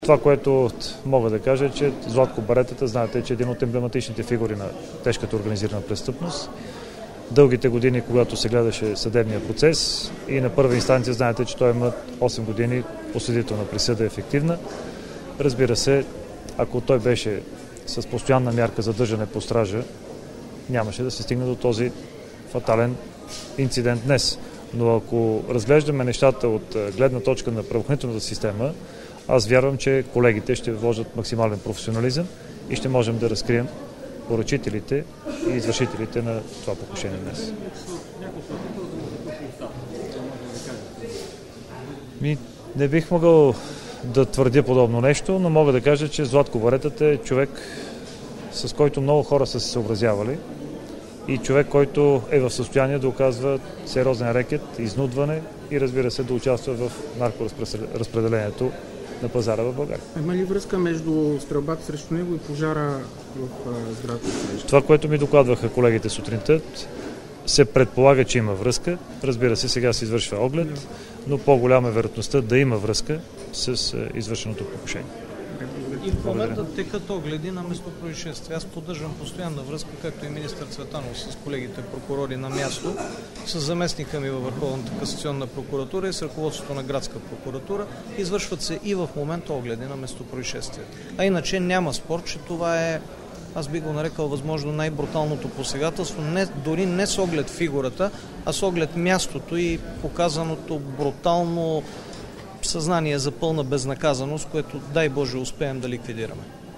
Това, което мога да кажа е, че Златко Баретата, знаете, че е един от емблематичните фигури на тежката организирана престъпност. Дългите години, когато се гледаше съдебния процес и на първа инстанция, знаете, че той има 8 години осъдителна присъда ефективна. Разбира се, ако той беше с постоянна мярка задържане по стража, нямаше да се стигне до този фатален инцидент днес. Но ако разглеждаме нещата от гледна точка на правоохранителната система, аз вярвам, че колегите ще вложат максимален професионализъм и ще можем да разкрием поръчителите и извършителите на това покушение днес. Не бих могъл да твърдя подобно нещо, но мога да кажа, че Златко Баретата е човек, с който много хора са се съобразявали и човек, който е в състояние да оказва сериозен рекет, изнудване и, разбира се, да участва в наркоразпределението на пазара в България. Има ли връзка между стрелбата срещу него и пожара в сградата? Това, което ми докладваха колегите сутринта, се предполага, че има връзка. Разбира се, сега се извършва оглед, но по-голяма е вероятността да има връзка с извършеното покушение. И в момента текат огледи на местопроизшествие. Аз поддържам постоянна връзка, както и министър Цветанов, с колегите прокурори на място, с заместника ми във Върховната касационна прокуратура и с ръководството на Градска прокуратура. Извършват се и в момента огледи на местопроизшествие. А иначе няма спор, че това е, аз би го нарекал възможно най-бруталното посегателство, дори не с оглед фигурата, а с оглед мястото и показаното брутално съзнание за пълна безнаказаност, което дай Боже успеем да ликвидираме.